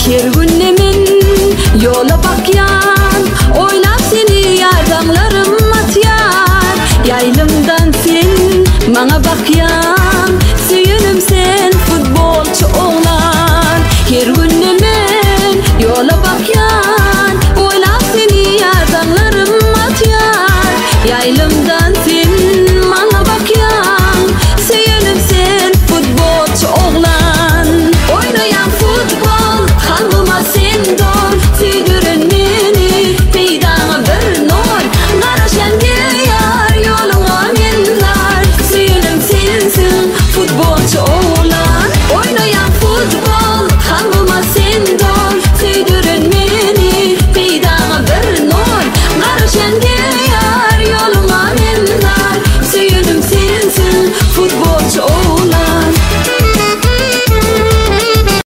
Her günnemin yola bakyan, oylap seni yardanlarım atyar. Yaylımdan sen bana bakyan.